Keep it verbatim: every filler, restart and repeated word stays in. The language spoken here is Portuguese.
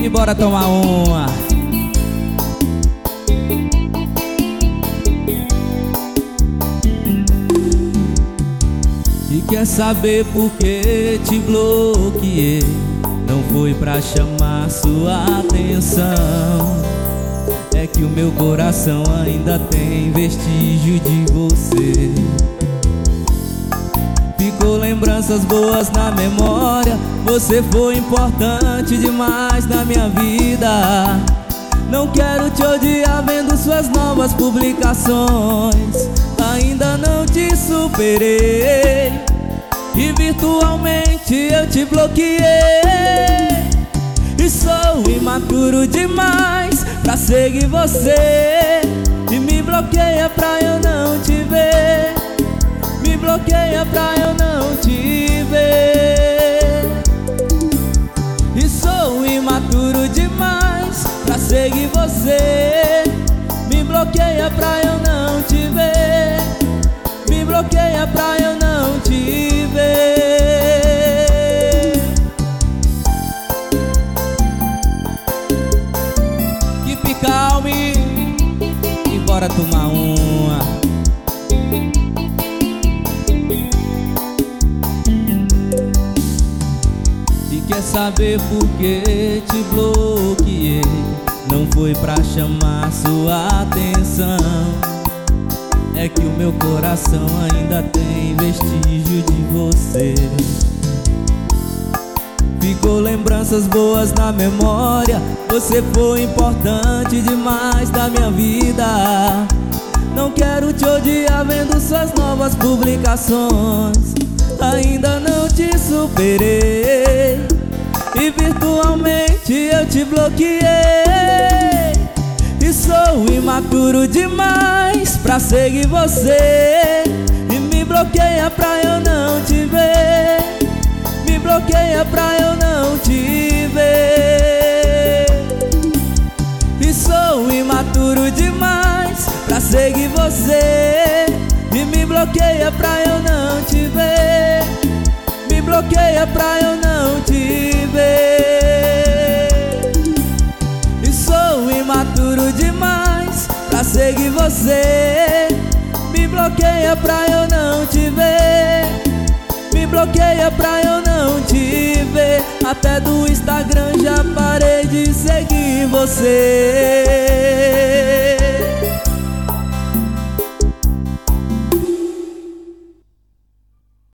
E bora tomar uma. E quer saber por que te bloqueei? Não foi pra chamar sua atenção, é que o meu coração ainda tem vestígio de você. Ficou lembranças boas na memória, você foi importante demais na minha vida. Não quero te odiar vendo suas novas publicações. Ainda não te superei e virtualmente eu te bloqueei. E sou imaturo demais pra seguir você, e me bloqueia pra eu não te ver. Me bloqueia pra eu não te ver. E sou imaturo demais pra seguir você, me bloqueia pra eu não te ver. Me bloqueia pra eu não te ver. Keep calm e bora tomar uma. E quer saber por que te bloqueei? Não foi pra chamar sua atenção, é que o meu coração ainda tem vestígio de você. Ficou lembranças boas na memória, você foi importante demais na minha vida. Não quero te odiar vendo suas novas publicações. Ainda não te superei e virtualmente eu te bloqueei. E sou imaturo demais pra seguir você, e me bloqueia pra eu não te ver. Me bloqueia pra eu não te ver. E sou imaturo demais pra seguir você, e me bloqueia pra eu não te ver. Me bloqueia pra eu não te ver. E sou imaturo demais pra seguir você, me bloqueia pra eu não te ver. Me bloqueia pra eu não te ver. Até do Instagram já parei de seguir você.